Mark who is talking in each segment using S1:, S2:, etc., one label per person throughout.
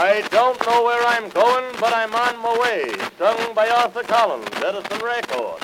S1: I don't know where I'm going, but I'm on my way. Sung by Arthur Collins, Edison Record.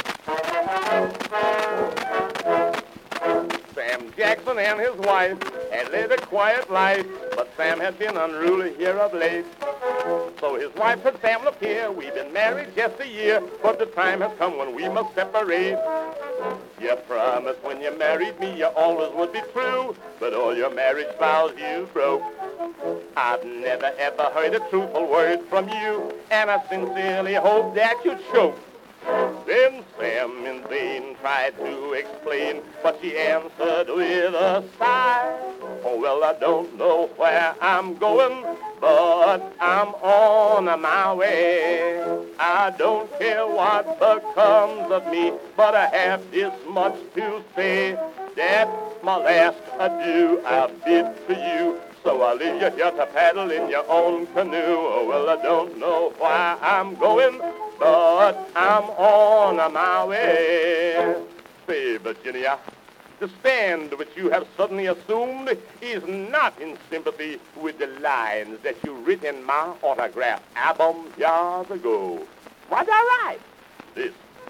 S1: Sam Jackson and his wife had led a quiet life, but Sam had been unruly here of late. So his wife said, Sam, look here, we've been married just a year, but the time has come when we must separate. You promised when you married me you always would be true, but all your marriage vows you broke. I've never ever heard a truthful word from you, and I sincerely hope that you'd choke. Then Sam in vain tried to explain, but she answered with a sigh. Oh, well, I don't know where I'm going, but I'm on my way. I don't care what becomes of me, but I have this much to say. That's my last adieu I bid to you. So I leave you here to paddle in your own canoe. Oh, well, I don't know why I'm going, but I'm on my way. Say, Virginia, the stand which you have suddenly assumed is not in sympathy with the lines that you writ in my autograph album years ago. What I write? This.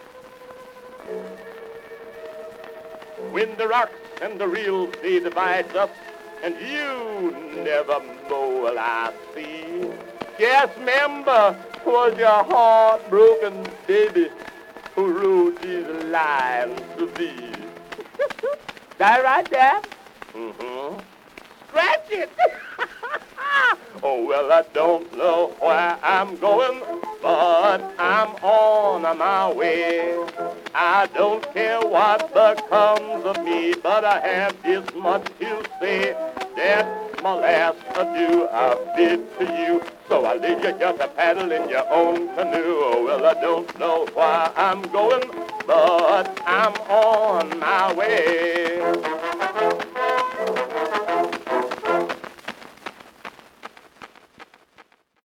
S1: When the rocks and the reels they divide us, and you never more I see. Yes, remember, 'twas your heartbroken baby who wrote these lines to thee. That right there? Mm-hmm. Scratch it. Oh, well, I don't know where I'm going, but I'm on my way. I don't care what becomes of me, but I have this much to say. That's my last adieu I bid to you. So I leave you just to paddle in your own canoe. Oh, well, I don't know why I'm going, but I'm on my way.